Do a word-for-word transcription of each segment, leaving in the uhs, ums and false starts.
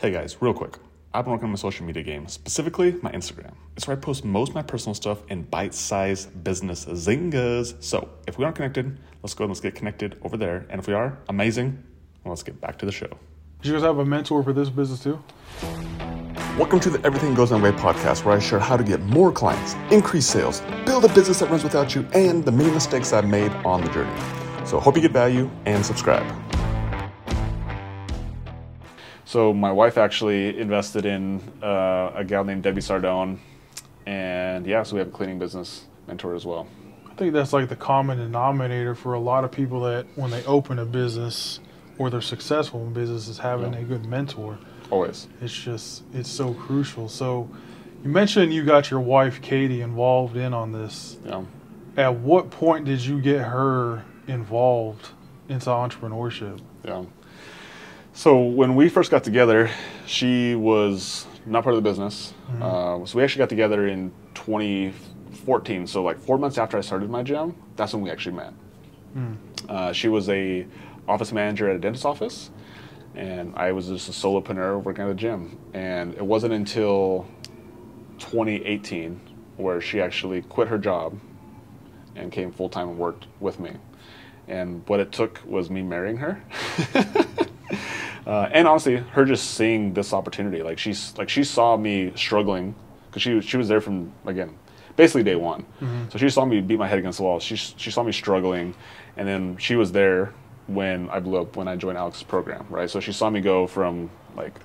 Hey guys, real quick. I've been working on my social media game, specifically my Instagram. It's where I post most of my personal stuff in bite-sized business zingas. So if we aren't connected, let's go and let's get connected over there. And if we are, amazing. Well, let's get back to the show. Did you guys have a mentor for this business too? Welcome to the Everything Goes My Way podcast, where I share how to get more clients, increase sales, build a business that runs without you, and the many mistakes I've made on the journey. So hope you get value and subscribe. So my wife actually invested in uh, a gal named Debbie Sardone, and yeah, so we have a cleaning business mentor as well. I think that's like the common denominator for a lot of people that when they open a business or they're successful in business is having Yeah. a good mentor. Always. It's just, it's so crucial. So you mentioned you got your wife, Katie, involved in on this. Yeah. At what point did you get her involved into entrepreneurship? Yeah. So when we first got together, she was not part of the business. Mm-hmm. Uh, so we actually got together in twenty fourteen. So like four months after I started my gym, that's when we actually met. Mm. Uh, she was a office manager at a dentist's office, and I was just a solopreneur working at a gym. And it wasn't until twenty eighteen where she actually quit her job and came full-time and worked with me. And what it took was me marrying her. Uh, and honestly, her just seeing this opportunity, like she's like she saw me struggling, because she she was there from again, basically day one. Mm-hmm. So she saw me beat my head against the wall. She she saw me struggling, and then she was there when I blew up when I joined Alex's program, right? So she saw me go from like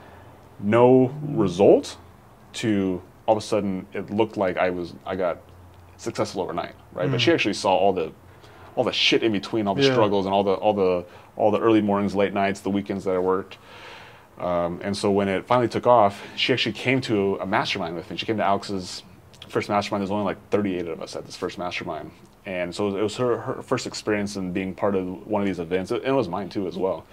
no result to all of a sudden it looked like I was I got successful overnight, right? Mm-hmm. But she actually saw all the all the shit in between, all the Yeah. struggles and all the all the all the early mornings, late nights, the weekends that I worked. Um, and so when it finally took off, she actually came to a mastermind with me. She came to Alex's first mastermind. There's only like thirty-eight of us at this first mastermind. And so it was her, her first experience in being part of one of these events. And it was mine too as well.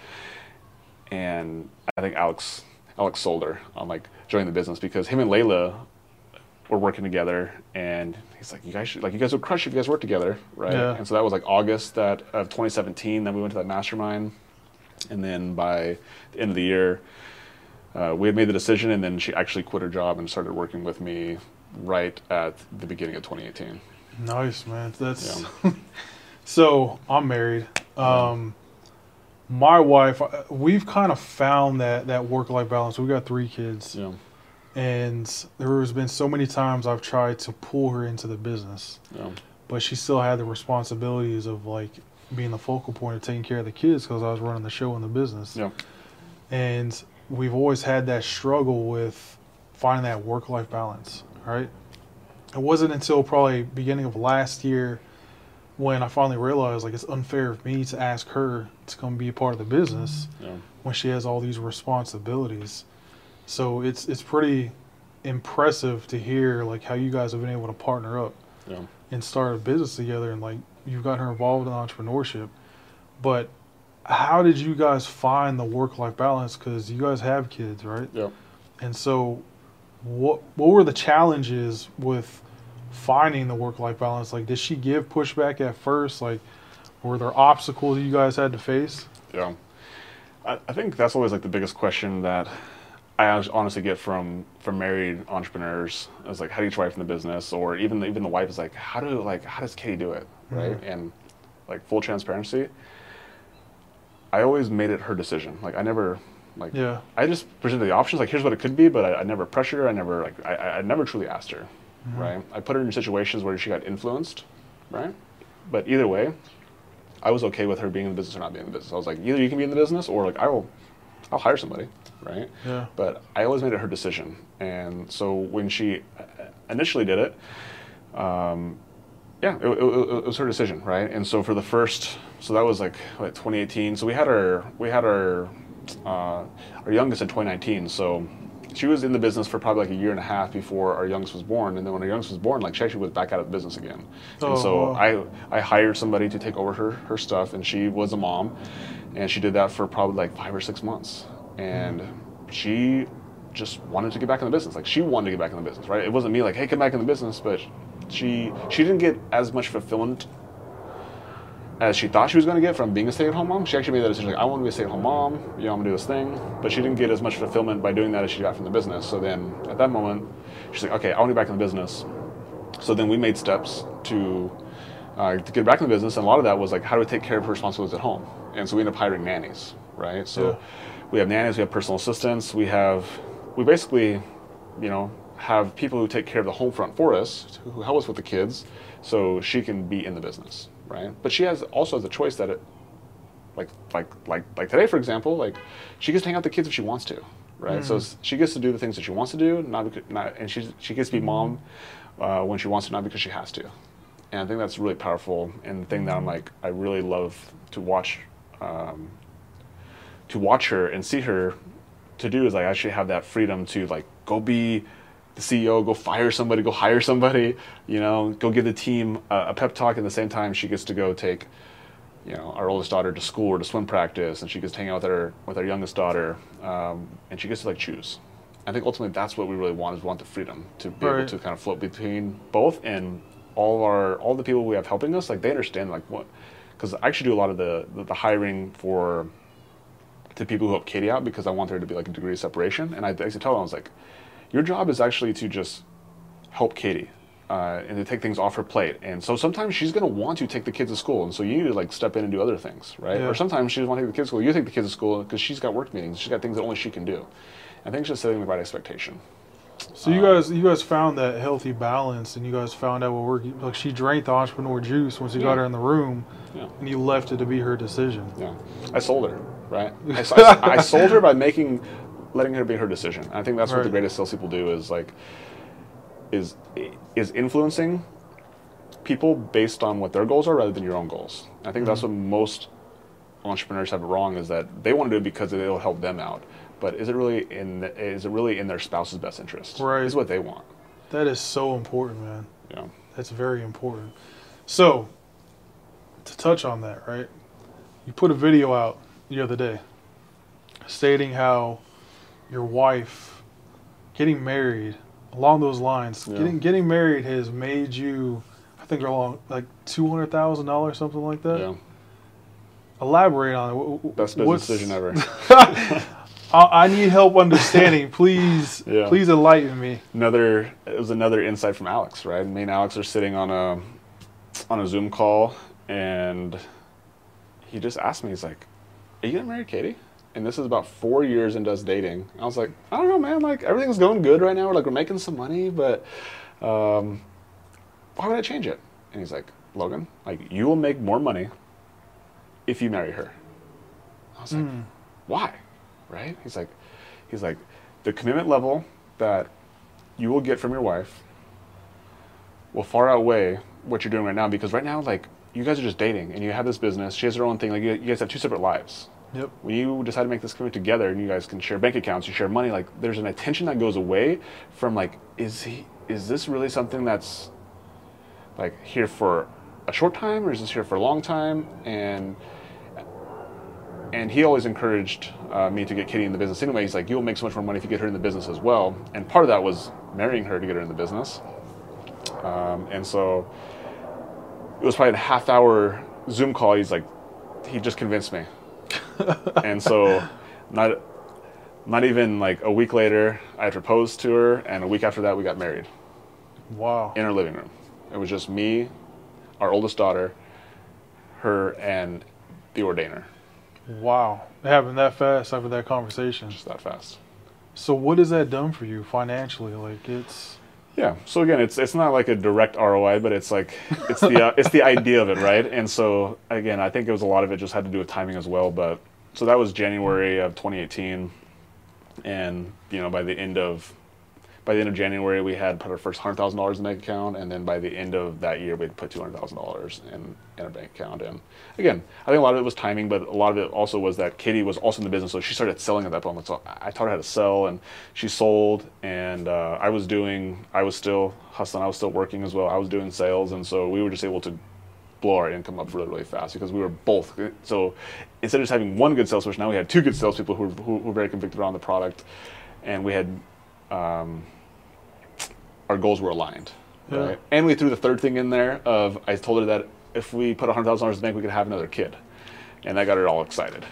And I think Alex Alex sold her on like joining the business, because him and Layla were working together, and he's like, you guys should, like, you guys would crush if you guys work together, right? Yeah. And so that was like August that of twenty seventeen. Then we went to that mastermind, and then by the end of the year, uh, we had made the decision, and then she actually quit her job and started working with me right at the beginning of twenty eighteen. Nice, man. That's Yeah. So I'm married. Um, my wife, uh, we've kind of found that that work-life balance. We've got three kids. Yeah. And there has been so many times I've tried to pull her into the business, Yeah. but she still had the responsibilities of like being the focal point of taking care of the kids, because I was running the show and the business. Yeah. And we've always had that struggle with finding that work-life balance, right? It wasn't until probably beginning of last year when I finally realized like it's unfair of me to ask her to come be a part of the business Yeah. when she has all these responsibilities. So it's it's pretty impressive to hear like how you guys have been able to partner up Yeah. and start a business together, and like you've got her involved in entrepreneurship. But how did you guys find the work-life balance? Because you guys have kids, right? Yeah. And so what what were the challenges with finding the work-life balance? Like, did she give pushback at first? Like, were there obstacles you guys had to face? Yeah. I, I think that's always like the biggest question that I honestly get from from married entrepreneurs. Is like, how do you get your wife in the business? Or even even the wife is like, how do like how does Katie do it, right? Mm-hmm. And like full transparency, I always made it her decision. Like I never like Yeah. I just presented the options. Like here's what it could be, but I, I never pressured her. I never like I, I never truly asked her, Mm-hmm. right? I put her in situations where she got influenced, right? But either way, I was okay with her being in the business or not being in the business. I was like, either you can be in the business or like I will, I'll hire somebody, right? Yeah. But I always made it her decision. And so when she initially did it, um, yeah, it, it, it was her decision, right? And so for the first, so that was like what, twenty eighteen. So we had our, we had our, uh, our youngest in twenty nineteen. So she was in the business for probably like a year and a half before our youngest was born. And then when our youngest was born, like she actually was back out of the business again. Oh, and so wow. I, I hired somebody to take over her, her stuff, and she was a mom. And she did that for probably like five or six months. And she just wanted to get back in the business. Like she wanted to get back in the business, right? It wasn't me like, hey, come back in the business, but she she didn't get as much fulfillment as she thought she was going to get from being a stay-at-home mom. She actually made that decision, like, I want to be a stay-at-home mom, you know, I'm going to do this thing. But she didn't get as much fulfillment by doing that as she got from the business. So then at that moment, she's like, okay, I want to get back in the business. So then we made steps to, uh, to get back in the business. And a lot of that was like, how do we take care of her responsibilities at home? And so we ended up hiring nannies, right? So yeah. we have nannies, we have personal assistants, we have, we basically, you know, have people who take care of the home front for us, who help us with the kids, so she can be in the business, right? But she has also has a choice that it, like like like like today, for example, like she gets to hang out with the kids if she wants to, right? Mm. So she gets to do the things that she wants to do, not because, not, and she she gets to be mom uh, when she wants to, not because she has to. And I think that's really powerful, and the thing that I'm like, I really love to watch, um, to watch her and see her to do is like actually have that freedom to like go be the C E O, go fire somebody, go hire somebody, you know, go give the team a, a pep talk. At the same time, she gets to go take, you know, our oldest daughter to school or to swim practice, and she gets to hang out with her with our youngest daughter, um, and she gets to like choose. I think ultimately that's what we really want, is we want the freedom to be right. able to kind of float between both, and all of our all the people we have helping us, like they understand like what, because I actually do a lot of the, the the hiring for the people who help Katie out, because I want there to be like a degree of separation, and I actually tell them, I was like, your job is actually to just help Katie uh, and to take things off her plate. And so sometimes she's going to want to take the kids to school, and so you need to like step in and do other things, right? Yeah. Or sometimes she doesn't want to take the kids to school. You take the kids to school because she's got work meetings. She's got things that only she can do. I think it's just setting the right expectation. So you guys, you guys found that healthy balance, and you guys found out what worked. Like she drank the entrepreneur juice once you yeah. got her in the room, yeah. and you left it to be her decision. Yeah, I sold her, right? I, I, I sold her by making. letting her be her decision. I think that's right. what the greatest salespeople do, is like, is is influencing people based on what their goals are rather than your own goals. I think mm-hmm. that's what most entrepreneurs have it wrong, is that they want to do it because it'll help them out. But is it really in the, is it really in their spouse's best interest? Right. Is what they want. That is so important, man. Yeah. That's very important. So, to touch on that, right? You put a video out the other day stating how your wife getting married, along those lines, yeah. getting getting married has made you, I think, along like two hundred thousand dollars, something like that. Yeah. Elaborate on it. Best business What's, decision ever. I, I need help understanding. Please, yeah. please enlighten me. Another, it was another insight from Alex, right? Me and Alex are sitting on a on a Zoom call, and he just asked me, he's like, "Are you getting married, Katie?" And this is about four years into us dating. I was like, I don't know, man. Like, everything's going good right now. We're like, we're making some money, but um, why would I change it? And he's like, Logan, like, you will make more money if you marry her. I was like, mm. why? Right? He's like, he's like, the commitment level that you will get from your wife will far outweigh what you're doing right now. Because right now, like, you guys are just dating, and you have this business. She has her own thing. Like, you, you guys have two separate lives. Yep. When you decide to make this commitment together, and you guys can share bank accounts, you share money, like there's an attention that goes away from like, is he, is this really something that's like here for a short time, or is this here for a long time? And and he always encouraged uh, me to get Katie in the business anyway. He's like, you'll make so much more money if you get her in the business as well. And part of that was marrying her to get her in the business. Um, and so it was probably a half hour Zoom call. He's like, he just convinced me. And so not not even like a week later, I proposed to her, and a week after that we got married. Wow. In our living room. It was just me, our oldest daughter, her, and the ordainer. Wow. It happened that fast after that conversation. Just that fast. So what has that done for you financially? Like, it's... Yeah. So again, it's it's not like a direct R O I, but it's like it's the uh, it's the idea of it, right? And so again, I think it was a lot of it just had to do with timing as well. But so that was January of twenty eighteen, and you know by the end of by the end of January we had put our first hundred thousand dollars in the bank account, and then by the end of that year we'd put two hundred thousand dollars in in our bank account. And again, I think a lot of it was timing, but a lot of it also was that Katie was also in the business, so she started selling at that point. So I taught her how to sell, and she sold, and uh, I was doing, I was still hustling, I was still working as well. I was doing sales, and so we were just able to blow our income up really, really fast because we were both. So instead of just having one good salesperson, now we had two good salespeople who were, who were very convicted around the product, and we had um, our goals were aligned. Yeah. Right? And we threw the third thing in there of I told her that if we put one hundred thousand dollars in the bank, we could have another kid. And that got her all excited.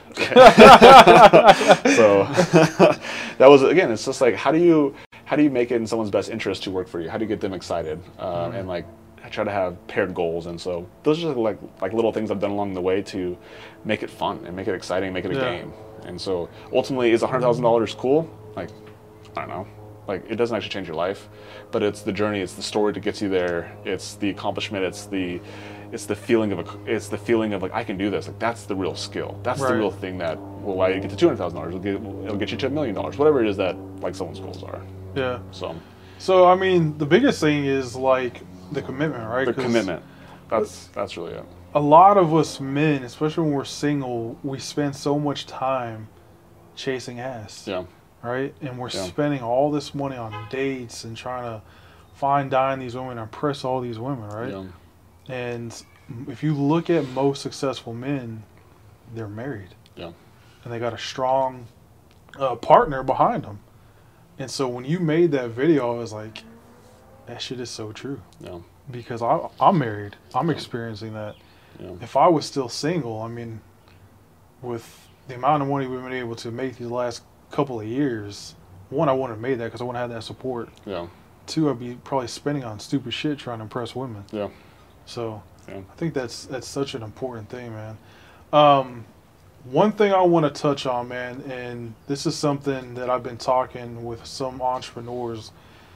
So that was, again, it's just like, how do you how do you make it in someone's best interest to work for you? How do you get them excited? Uh, mm-hmm. And like, I try to have paired goals. And so those are like like little things I've done along the way to make it fun and make it exciting, make it a yeah. game. And so ultimately, is one hundred thousand dollars cool? Like, I don't know. Like, it doesn't actually change your life, but it's the journey, it's the story that gets you there, it's the accomplishment, it's the it's the feeling of a, it's the feeling of like, I can do this. Like, that's the real skill. That's right. The real thing that will allow you to get to two hundred thousand dollars. It'll get it'll get you to a million dollars. Whatever it is that like someone's goals are. Yeah. So. So I mean, the biggest thing is like the commitment, right? The commitment. That's that's really it. A lot of us men, especially when we're single, we spend so much time chasing ass. Yeah. Right? And we're yeah. spending all this money on dates and trying to fine dine these women and impress all these women, right? Yeah. And if you look at most successful men, they're married. Yeah. And they got a strong uh, partner behind them. And so when you made that video, I was like, that shit is so true. Yeah. Because I, I'm married. I'm experiencing that. Yeah. If I was still single, I mean, with the amount of money we've been able to make these last couple of years, one, I wouldn't have made that because I wouldn't have that support. Yeah. Two, I'd be probably spending on stupid shit trying to impress women. Yeah. So yeah. I think that's that's such an important thing, man. Um, one thing I want to touch on, man, and this is something that I've been talking with some entrepreneurs,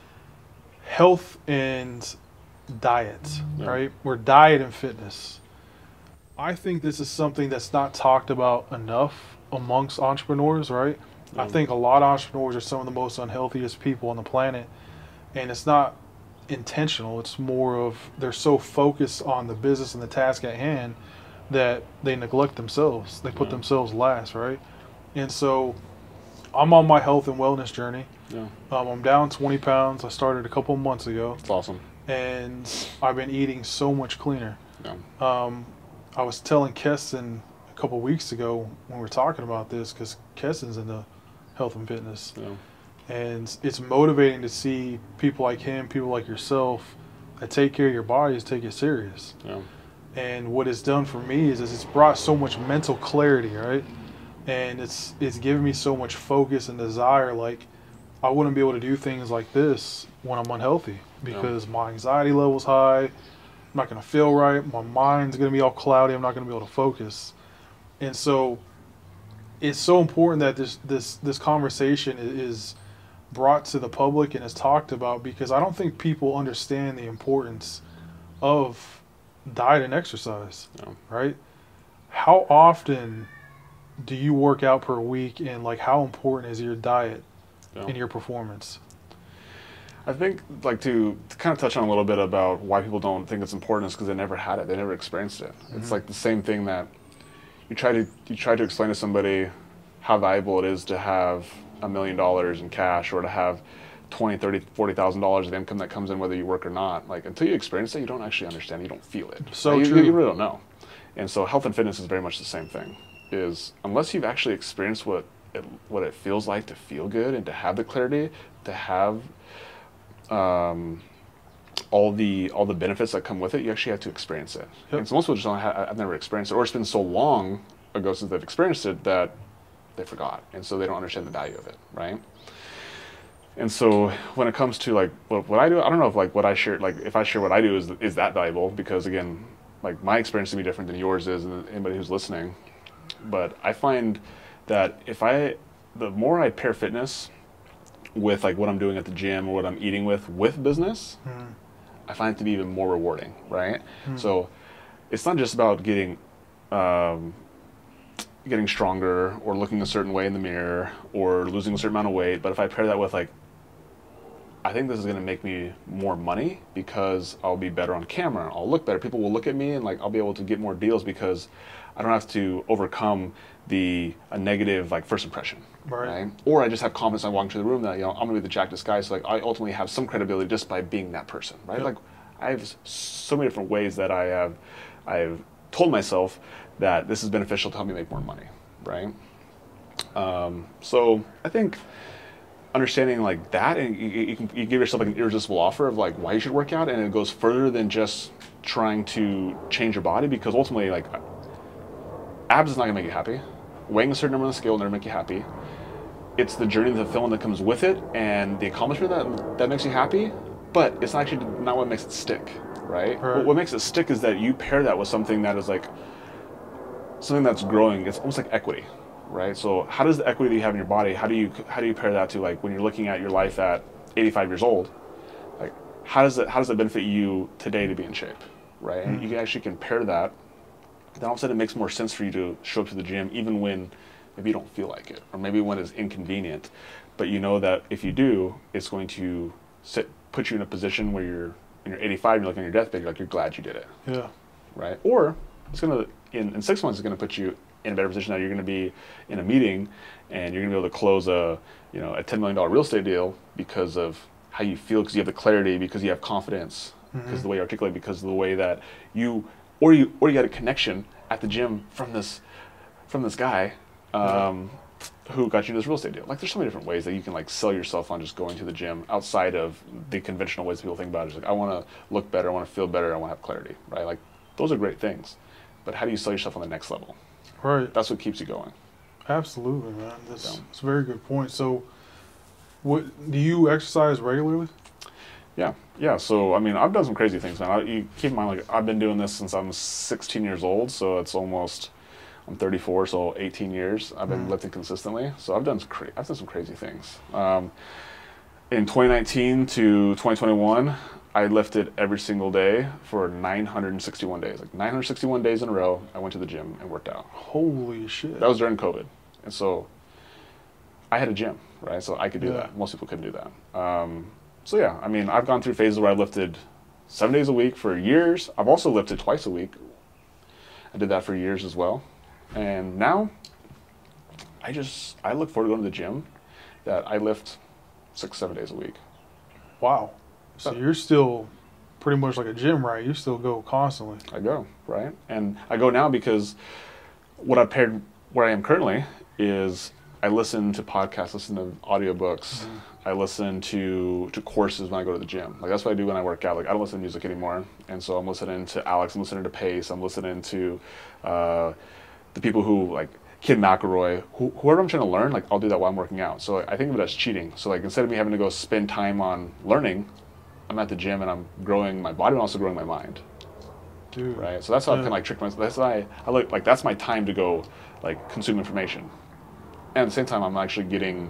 health and diet, yeah. right? Or diet and fitness. I think this is something that's not talked about enough amongst entrepreneurs, right? Yeah. I think a lot of entrepreneurs are some of the most unhealthiest people on the planet, and it's not intentional. It's more of they're so focused on the business and the task at hand that they neglect themselves. They put yeah. themselves last, right? And so I'm on my health and wellness journey. Yeah. Um, I'm down twenty pounds. I started a couple of months ago. That's awesome. And I've been eating so much cleaner. Yeah. Um, I was telling Keston a couple of weeks ago when we were talking about this, because Keston's into health and fitness. Yeah. And it's motivating to see people like him, people like yourself, that take care of your bodies, take it serious. Yeah. And what it's done for me is, is it's brought so much mental clarity, right? And it's it's given me so much focus and desire. Like, I wouldn't be able to do things like this when I'm unhealthy because yeah. my anxiety level's high. I'm not going to feel right. My mind's going to be all cloudy. I'm not going to be able to focus. And so it's so important that this this this conversation is brought to the public and is talked about, because I don't think people understand the importance of diet and exercise, no. right? How often do you work out per week, and like how important is your diet yeah. in your performance? I think like to, to kind of touch on a little bit about why people don't think it's important is because they never had it, they never experienced it. Mm-hmm. It's like the same thing that you try to you try to explain to somebody how valuable it is to have a million dollars in cash or to have twenty, thirty, forty thousand dollars of income that comes in whether you work or not. Like, until you experience it, you don't actually understand. You don't feel it. So like, true. You, you really don't know. And so health and fitness is very much the same thing. Is unless you've actually experienced what it, what it feels like to feel good and to have the clarity, to have um, all the all the benefits that come with it, you actually have to experience it. Yep. And so most people just don't have, I've never experienced it, or it's been so long ago since they've experienced it that they forgot, and so they don't understand the value of it, right? And so when it comes to like what, what I do, I don't know if like what I share, like if I share what I do is is that valuable, because again, like my experience is going to be different than yours is, and anybody who's listening. But I find that if I, the more I pair fitness with like what I'm doing at the gym or what I'm eating with with business, mm. I find it to be even more rewarding, right? Mm. So it's not just about getting um, getting stronger or looking a certain way in the mirror or losing a certain amount of weight, but if I pair that with like, I think this is going to make me more money because I'll be better on camera, I'll look better, people will look at me, and like I'll be able to get more deals because I don't have to overcome the a negative like first impression, right? right? Or I just have confidence. I walk into the room that, you know, I'm gonna be the Jack guy, so like I ultimately have some credibility just by being that person, right? Yep. Like I have so many different ways that I have I've told myself that this is beneficial to help me make more money, right? Um, so I think understanding like that, and you, you can you give yourself like an irresistible offer of like why you should work out, and it goes further than just trying to change your body, because ultimately like abs is not gonna make you happy. Weighing a certain number on the scale will never make you happy. It's the journey, the fulfillment that comes with it, and the accomplishment that that makes you happy. But it's not actually not what makes it stick, right? Right. What, what makes it stick is that you pair that with something that is like something that's growing. It's almost like equity, right? So how does the equity that you have in your body, how do you how do you pair that to like when you're looking at your life at eighty-five years old? Like how does it how does it benefit you today to be in shape, right? Mm-hmm. And you can actually compare that. Then all of a sudden it makes more sense for you to show up to the gym even when maybe you don't feel like it, or maybe when it's inconvenient. But you know that if you do, it's going to sit, put you in a position where you're when you're eighty-five, you're looking at your deathbed, you're like you're glad you did it. Yeah. Right? Or it's gonna in, in six months it's gonna put you in a better position that you're gonna be in a meeting and you're gonna be able to close a you know a ten million dollar real estate deal because of how you feel, because you have the clarity, because you have confidence, because mm-hmm. of the way you articulate, because of the way that you or you or you got a connection at the gym from this from this guy um, yeah. who got you this real estate deal. Like there's so many different ways that you can like sell yourself on just going to the gym outside of the conventional ways people think about it. It's like I want to look better, I want to feel better, I want to have clarity, right? Like those are great things, but how do you sell yourself on the next level? Right. That's what keeps you going. Absolutely, man. That's, Yeah. that's a very good point. So, what do you exercise regularly? Yeah, yeah. So I mean, I've done some crazy things, man. I, you keep in mind, like I've been doing this since I'm sixteen years old, so it's almost I'm thirty-four, so eighteen years I've been mm. lifting consistently. So I've done some cra- I've done some crazy things. Um, in twenty nineteen to twenty twenty-one, I lifted every single day for nine hundred sixty-one days. Like nine hundred sixty-one days in a row, I went to the gym and worked out. Holy shit! That was during COVID, and so I had a gym, right? So I could do yeah. that. Most people couldn't do that. Um, So yeah, I mean, I've gone through phases where I lifted seven days a week for years. I've also lifted twice a week. I did that for years as well. And now, I just, I look forward to going to the gym that I lift six, seven days a week. Wow. So but, you're still pretty much like a gym, right? You still go constantly. I go, right? And I go now because what I've paired where I am currently is I listen to podcasts, listen to audiobooks. Mm-hmm. I listen to to courses when I go to the gym. Like that's what I do when I work out. Like I don't listen to music anymore, and so I'm listening to Alex. I'm listening to Pace. I'm listening to uh, the people who like Kid McElroy. Who, whoever I'm trying to learn, like I'll do that while I'm working out. So like, I think of it as cheating. So like instead of me having to go spend time on learning, I'm at the gym and I'm growing my body and also growing my mind. Dude. Right. So that's how yeah. I can like trick myself. That's why I, I look like that's my time to go like consume information, and at the same time I'm actually getting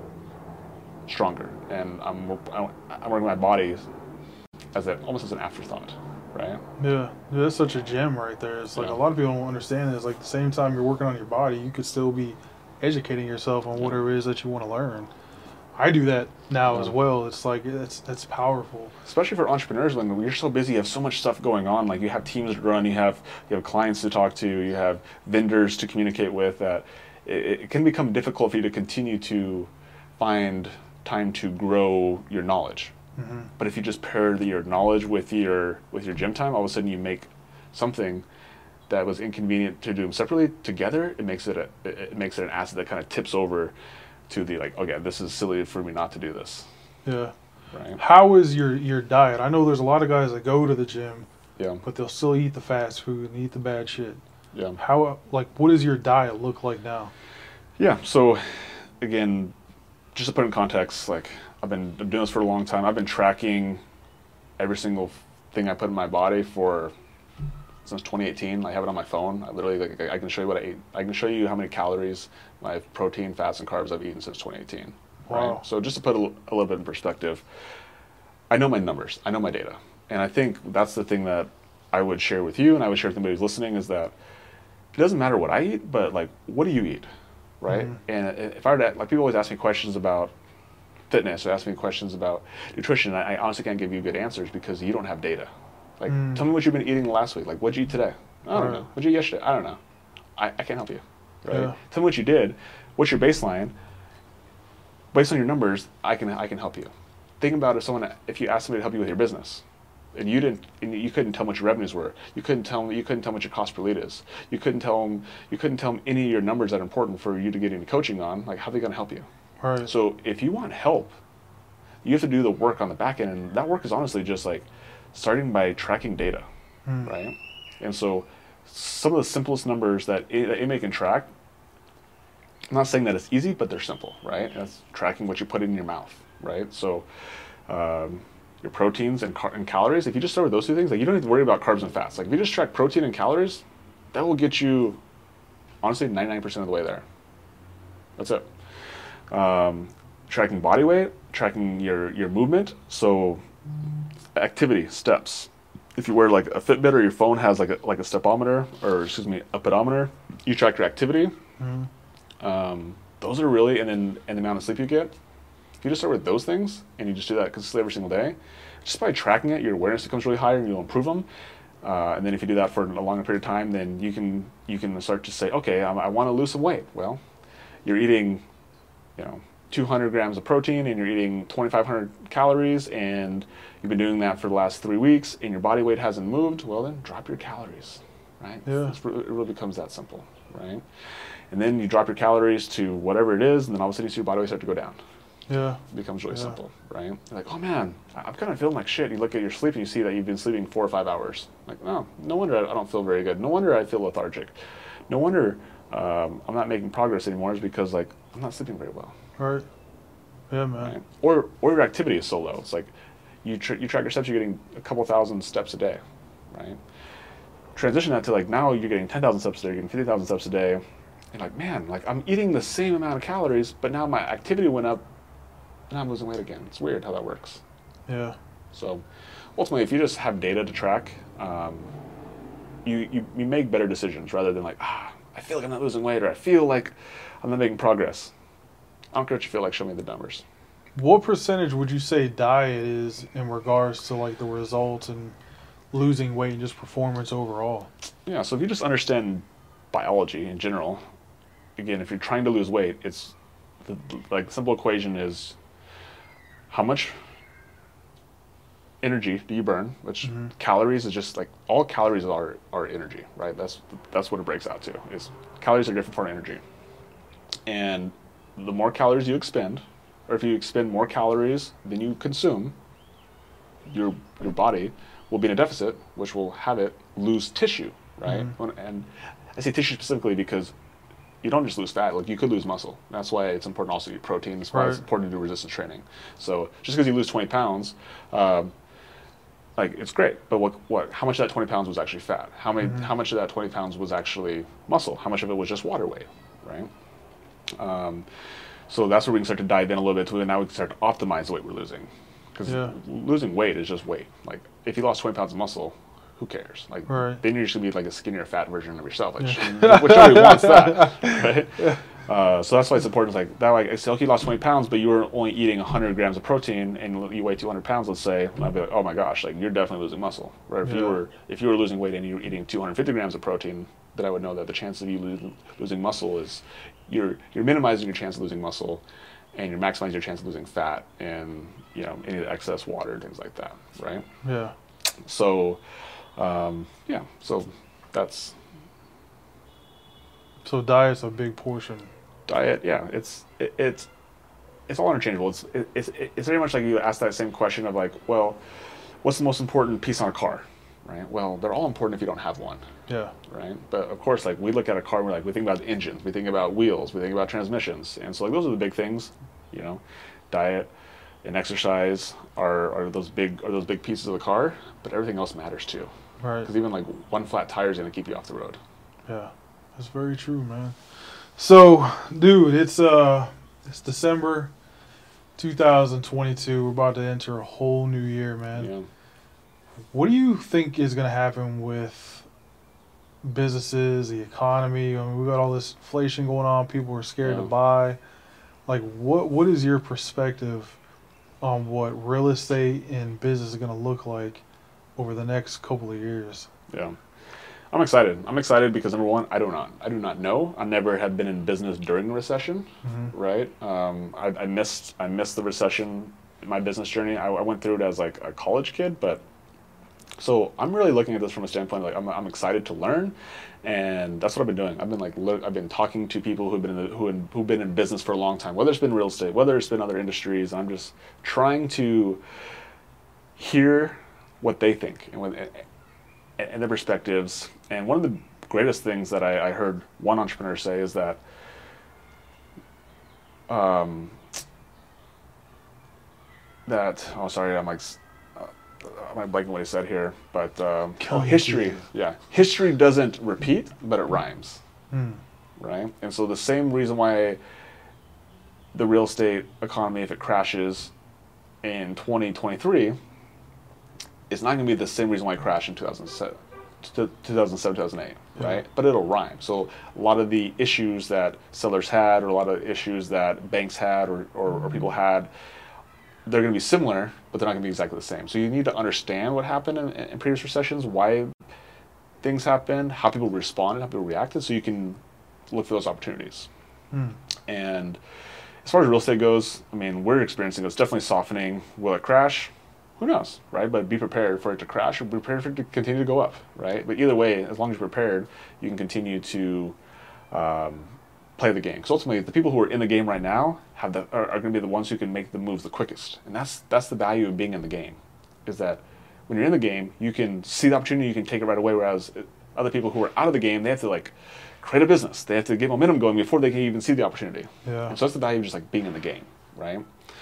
stronger, and I'm I'm working my body as a, almost as an afterthought, right? Yeah, yeah, that's such a gem right there. It's like yeah. a lot of people don't understand it. It's like the same time you're working on your body, you could still be educating yourself on whatever it is that you want to learn. I do that now yeah. as well. It's like it's it's powerful, especially for entrepreneurs when you're so busy. You have so much stuff going on. Like you have teams to run, you have you have clients to talk to, you have vendors to communicate with. That it, it can become difficult for you to continue to find time to grow your knowledge. Mm-hmm. But if you just pair the, your knowledge with your with your gym time, all of a sudden you make something that was inconvenient to do them separately together. It makes it a, it makes it an asset that kind of tips over to the like, okay, this is silly for me not to do this. Yeah. Right. How is your your diet? I know there's a lot of guys that go to the gym, yeah, but they'll still eat the fast food and eat the bad shit. Yeah. How like what does your diet look like now? Yeah. So, again, just to put in context, like I've been doing this for a long time. I've been tracking every single thing I put in my body for since twenty eighteen. I have it on my phone. I literally, like, I can show you what I ate. I can show you how many calories, my protein, fats, and carbs I've eaten since twenty eighteen. Wow. Right? So just to put a, a little bit in perspective, I know my numbers. I know my data. And I think that's the thing that I would share with you, and I would share with anybody who's listening, is that it doesn't matter what I eat, but like, what do you eat? Right? Mm-hmm. And if I were to, like, people always ask me questions about fitness or ask me questions about nutrition, and I, I honestly can't give you good answers because you don't have data. Like, mm. tell me what you've been eating last week. Like, what'd you eat today? I don't right. know. What'd you eat yesterday? I don't know. I, I can't help you. Right? Yeah. Tell me what you did. What's your baseline? Based on your numbers, I can I can help you. Think about if someone if you asked somebody to help you with your business, and you didn't, and you couldn't tell them what your revenues were. You couldn't tell them. You couldn't tell them what your cost per lead is. You couldn't tell them. You couldn't tell them any of your numbers that are important for you to get into coaching on. Like, how are they going to help you? Right. So if you want help, you have to do the work on the back end, and that work is honestly just like starting by tracking data, Hmm. right? And so some of the simplest numbers that A- that A M A can track, I'm not saying that it's easy, but they're simple, right? That's tracking what you put in your mouth, right? So um, your proteins and, car- and calories, if you just start with those two things, like you don't have to worry about carbs and fats. Like if you just track protein and calories, that will get you, honestly, ninety-nine percent of the way there. That's it. Um, tracking body weight, tracking your, your movement. So activity, steps. If you wear like a Fitbit or your phone has like a, like a stepometer, or excuse me, a pedometer, you track your activity. Hmm. Um, those are really, and then and the amount of sleep you get. If you just start with those things and you just do that consistently every single day, just by tracking it, your awareness becomes really higher and you'll improve them. Uh, and then if you do that for a longer period of time, then you can you can start to say, okay, I, I want to lose some weight. Well, you're eating, you know, two hundred grams of protein and you're eating twenty-five hundred calories, and you've been doing that for the last three weeks, and your body weight hasn't moved. Well, then drop your calories, right? Yeah. It's, it really becomes that simple, right? And then you drop your calories to whatever it is, and then all of a sudden you see your body weight start to go down. Yeah. It becomes really Yeah. simple, right? You're like, oh man, I'm kind of feeling like shit. You look at your sleep and you see that you've been sleeping four or five hours. Like, oh, no wonder I don't feel very good. No wonder I feel lethargic. No wonder um, I'm not making progress anymore, is because like I'm not sleeping very well. Right. Yeah, man. Right? Or or your activity is so low. It's like you tr- you track your steps, you're getting a couple thousand steps a day, right? Transition that to like now you're getting ten thousand steps a day, you're getting fifty thousand steps a day. And like, man, like I'm eating the same amount of calories, but now my activity went up, and I'm losing weight again. It's weird how that works. Yeah. So ultimately, if you just have data to track, um, you, you you make better decisions rather than like, ah, I feel like I'm not losing weight, or I feel like I'm not making progress. I don't care what you feel like. Show me the numbers. What percentage would you say diet is in regards to like the results and losing weight and just performance overall? Yeah. So if you just understand biology in general, again, if you're trying to lose weight, it's the, like the simple equation is how much energy do you burn, which Mhm. calories is just like all calories are are energy, right? That's that's what it breaks out to. Is calories are a different form of energy, and the more calories you expend, or if you expend more calories than you consume, your your body will be in a deficit, which will have it lose tissue, right? Mhm. When- And I say tissue specifically because you don't just lose fat, like you could lose muscle. That's why it's important also to eat protein. That's why it's Right. important to do resistance training. So just because you lose twenty pounds, um, like it's great, but what, what, how much of that twenty pounds was actually fat? How many, Mhm. how much of that twenty pounds was actually muscle? How much of it was just water weight, right? Um, so that's where we can start to dive in a little bit to it. Now we can start to optimize the weight we're losing. Because Yeah. losing weight is just weight. Like if you lost twenty pounds of muscle, who cares? Like Right. then you're just gonna be like a skinnier, fat version of yourself. Like Yeah. which nobody wants that, right? Uh, so that's why it's important. It's like that. Like I say, okay, you lost twenty pounds, but you were only eating one hundred grams of protein, and you weigh two hundred pounds. Let's say, and I'd be like, oh my gosh, like you're definitely losing muscle. Right? If Yeah. you were if you were losing weight and you were eating two hundred fifty grams of protein, then I would know that the chance of you losing, losing muscle is you're you're minimizing your chance of losing muscle, and you're maximizing your chance of losing fat and you know any of the excess water and things like that, right? Yeah. So, um, yeah, so that's So diet's a big portion. diet. Yeah, it's it, it's it's all interchangeable. It's it, it's it's very much like you ask that same question of like, well, what's the most important piece on a car, right? Well, they're all important if you don't have one, Yeah. right? But of course, like we look at a car, and we're like, we think about the engines, we think about wheels, we think about transmissions, and so like those are the big things, you know, diet and exercise are, are those big are those big pieces of the car, but everything else matters too. Right. Because even like one flat tire is going to keep you off the road. Yeah. That's very true, man. So, dude, it's uh it's December two thousand twenty-two. We're about to enter a whole new year, man. Yeah. What do you think is going to happen with businesses, the economy? I mean, we got all this inflation going on. People are scared Yeah. to buy. Like, what what is your perspective on what real estate and business is going to look like over the next couple of years? Yeah. I'm excited. I'm excited because number one, I do not, I do not know. I never have been in business during a recession, Mm-hmm. right? Um, I, I missed, I missed the recession in my business journey. I, I went through it as like a college kid, but So I'm really looking at this from a standpoint like I'm, I'm excited to learn, and that's what I've been doing. I've been like look, I've been talking to people who've been in the, who who've been in business for a long time, whether it's been real estate, whether it's been other industries. I'm just trying to hear what they think and what and their perspectives. And one of the greatest things that I, I heard one entrepreneur say is that um, that oh sorry I'm like. I'm blanking what he said here, but um, oh, history, yeah, history doesn't repeat, but it rhymes, mm. right? And so the same reason why the real estate economy, if it crashes in twenty twenty-three, it's not going to be the same reason why it crashed in two thousand seven, two thousand seven, two thousand eight, right? Yeah. But it'll rhyme. So a lot of the issues that sellers had, or a lot of issues that banks had, or, or, or people had, they're going to be similar, but they're not going to be exactly the same. So you need to understand what happened in, in previous recessions, why things happened, how people responded, how people reacted, so you can look for those opportunities. Mm. And as far as real estate goes, I mean, we're experiencing it's definitely softening. Will it crash? Who knows, right? But be prepared for it to crash, or be prepared for it to continue to go up, right? But either way, as long as you're prepared, you can continue to um, play the game. Because ultimately, the people who are in the game right now have the, are, are going to be the ones who can make the moves the quickest. And that's that's the value of being in the game, is that when you're in the game, you can see the opportunity, you can take it right away, whereas other people who are out of the game, they have to like create a business. They have to get momentum going before they can even see the opportunity. Yeah. And so that's the value of just like being in the game, right?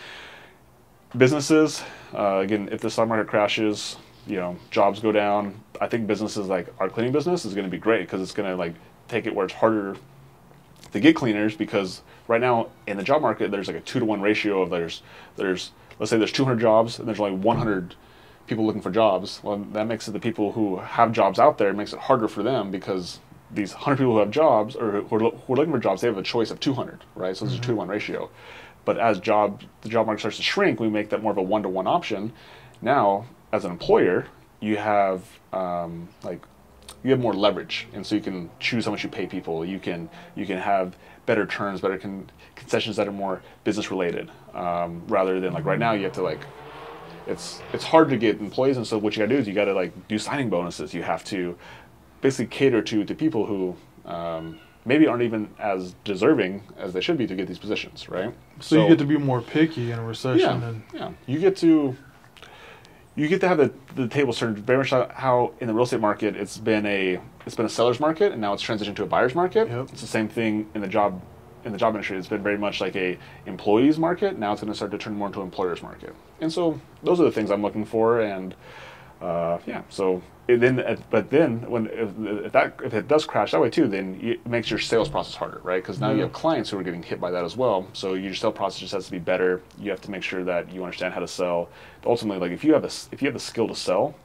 Businesses, uh, again, if the stock market crashes, you know, jobs go down, I think businesses like our cleaning business is going to be great, because it's going to like take it where it's harder to get cleaners, because right now in the job market there's like a two to one ratio of there's there's let's say there's two hundred jobs and there's only one hundred people looking for jobs. Well, that makes it the people who have jobs out there, it makes it harder for them, because these one hundred people who have jobs or who are, who are looking for jobs, they have a choice of two hundred, right? So there's mm-hmm. a two to one ratio. But as job the job market starts to shrink, we make that more of a one to one option. Now, as an employer, you have um, like you have more leverage, and so you can choose how much you pay people. You can you can have better terms, better con- concessions that are more business related, um, rather than like right now you have to like it's it's hard to get employees, and so what you got to do is you got to like do signing bonuses. You have to basically cater to to people who um, maybe aren't even as deserving as they should be to get these positions, right? So, so you get to be more picky in a recession. Yeah, and yeah. You get to. You get to have the, the table turned very much how in the real estate market it's been a it's been a seller's market, and now it's transitioned to a buyer's market. Yep. It's the same thing in the job in the job industry. It's been very much like a employees market. Now it's going to start to turn more into an employer's market. And so those are the things I'm looking for. And uh, yeah, so it then but then when if, if that if it does crash that way too, then it makes your sales process harder, right? Because now yeah. you have clients who are getting hit by that as well. So your sales process just has to be better. You have to make sure that you understand how to sell. Ultimately, like if you have a, if you have the skill to sell,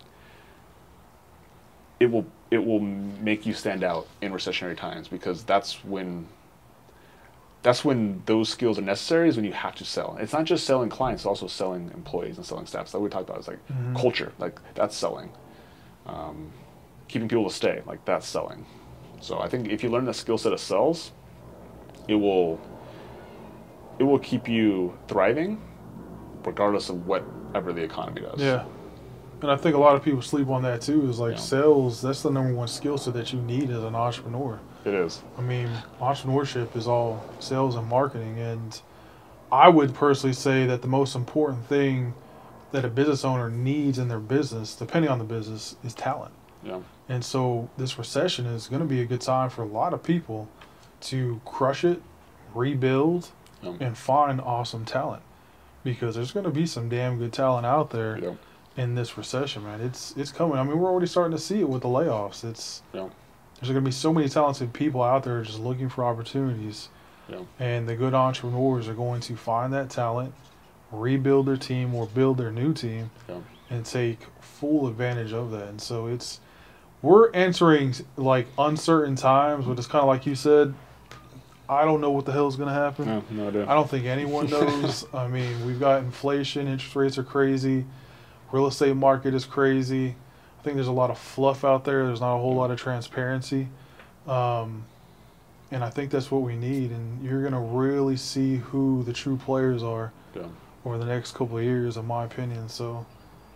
it will it will make you stand out in recessionary times, because that's when that's when those skills are necessary, is when you have to sell. It's not just selling clients, it's also selling employees and selling staff. So we talked about is like mm-hmm. culture, like that's selling. Um, keeping people to stay, like that's selling. So I think if you learn the skill set of sales, it will it will keep you thriving, regardless of whatever the economy does. Yeah, and I think a lot of people sleep on that too. Is like yeah. sales. That's the number one skill set that you need as an entrepreneur. It is. I mean, entrepreneurship is all sales and marketing, and I would personally say that the most important thing that a business owner needs in their business, depending on the business, is talent. Yeah. And so this recession is going to be a good time for a lot of people to crush it, rebuild, yeah. and find awesome talent, because there's going to be some damn good talent out there yeah. in this recession, man. It's it's coming. I mean, we're already starting to see it with the layoffs. It's yeah. There's going to be so many talented people out there just looking for opportunities, yeah. and the good entrepreneurs are going to find that talent, rebuild their team or build their new team, yeah. and take full advantage of that. And so it's we're entering like uncertain times, but it's kind of like you said, I don't know what the hell is going to happen. No, no idea. I don't think anyone knows. I mean, we've got inflation, interest rates are crazy, real estate market is crazy. I think there's a lot of fluff out there. There's not a whole lot of transparency. Um, and I think that's what we need. And you're going to really see who the true players are yeah. over the next couple of years, in my opinion. So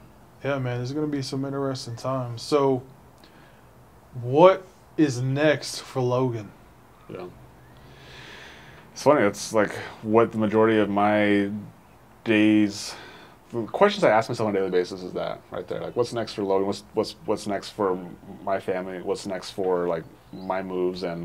Yeah, man, there's going to be some interesting times. So, what is next for Logan? Yeah. It's funny. It's like what the majority of my days, the questions I ask myself on a daily basis is that right there. Like, what's next for Logan? What's what's what's next for my family? What's next for like my moves? And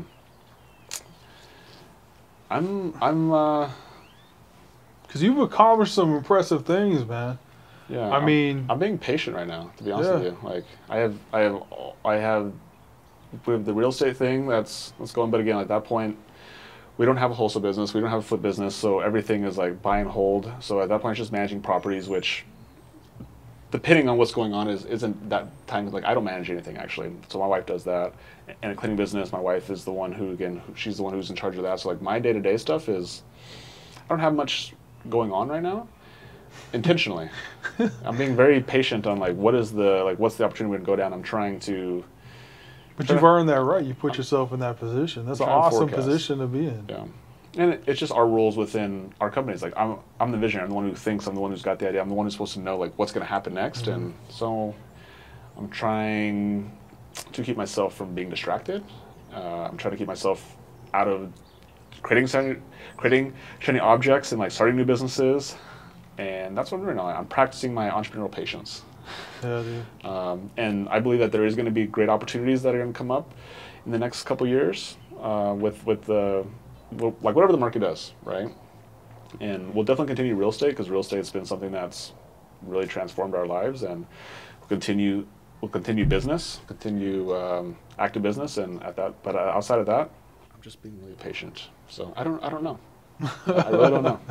I'm I'm. uh Because you've accomplished some impressive things, man. Yeah. I I'm, mean, I'm being patient right now. To be honest yeah. with you, like I have I have I have with the real estate thing that's that's going. But again, at that point, we don't have a wholesale business. We don't have a flip business. So everything is like buy and hold. So at that point, it's just managing properties, which, depending on what's going on, is isn't that time. Like I don't manage anything actually. So my wife does that. And a cleaning business, my wife is the one who again she's the one who's in charge of that. So like my day to day stuff is, I don't have much going on right now. Intentionally, I'm being very patient on like what is the like what's the opportunity we're gonna go down. I'm trying to. But you've earned that right. You put yourself in that position. That's an awesome position to be in. Yeah, and it, it's just our rules within our companies. Like I'm, I'm the visionary. I'm the one who thinks. I'm the one who's got the idea. I'm the one who's supposed to know like what's going to happen next. Mm-hmm. And so, I'm trying to keep myself from being distracted. Uh, I'm trying to keep myself out of creating, creating shiny objects and like starting new businesses. And that's what I'm doing now. I'm practicing my entrepreneurial patience. Yeah, dude. Um, and I believe that there is going to be great opportunities that are going to come up in the next couple years uh, with with the like whatever the market does, right? And we'll definitely continue real estate because real estate's been something that's really transformed our lives, and we'll continue we'll continue business, continue um, active business, and at that. But uh, outside of that, I'm just being really patient. So I don't I don't know. I really don't know.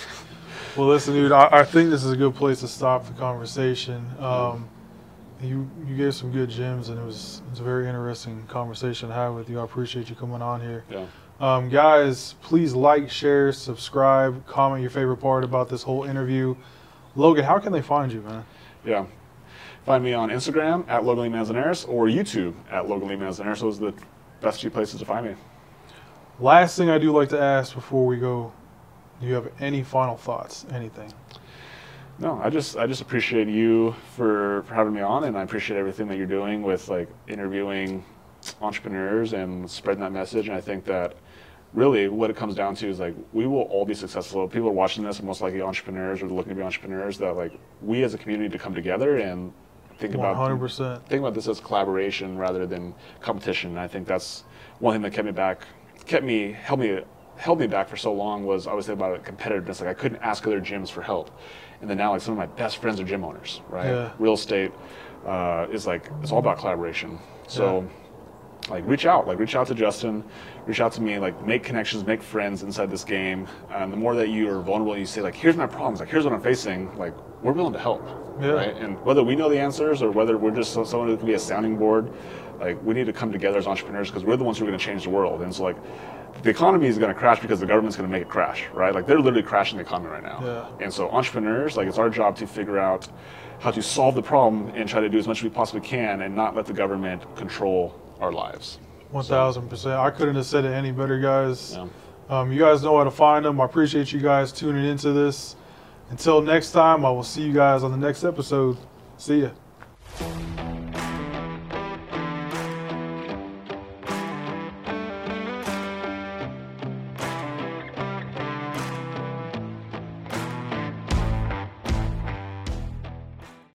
Well, listen, dude, I, I think this is a good place to stop the conversation. Um, you you gave some good gems, and it was it was a very interesting conversation to have with you. I appreciate you coming on here. Yeah. Um, guys, please like, share, subscribe, comment your favorite part about this whole interview. Logan, how can they find you, man? Yeah. Find me on Instagram at Logan Lee Manzanares or YouTube at Logan Lee Manzanares. Those are the best two places to find me. Last thing I do like to ask before we go, do you have any final thoughts? Anything? No, I just I just appreciate you for, for having me on, and I appreciate everything that you're doing with like interviewing entrepreneurs and spreading that message. And I think that really what it comes down to is like we will all be successful. People are watching this are most likely entrepreneurs or looking to be entrepreneurs. That like we as a community to come together and think about one hundred percent. Think about this as collaboration rather than competition. And I think that's one thing that kept me back, kept me held me. held me back for so long was I was thinking about competitiveness. Like I couldn't ask other gyms for help, and then now like some of my best friends are gym owners, right? Yeah. Real estate uh, is like it's all about collaboration. So yeah. like reach out, like reach out to Justin, reach out to me, like make connections, make friends inside this game. And the more that you are vulnerable, and you say like, here's my problems, like here's what I'm facing, like we're willing to help, yeah. right? And whether we know the answers or whether we're just someone who can be a sounding board, like we need to come together as entrepreneurs because we're the ones who are going to change the world. And so like. The economy is going to crash because the government's going to make it crash, right? Like they're literally crashing the economy right now. Yeah. And so entrepreneurs, like it's our job to figure out how to solve the problem and try to do as much as we possibly can and not let the government control our lives. one thousand percent. I couldn't have said it any better, guys. Yeah. Um, you guys know how to find them. I appreciate you guys tuning into this. Until next time, I will see you guys on the next episode. See ya.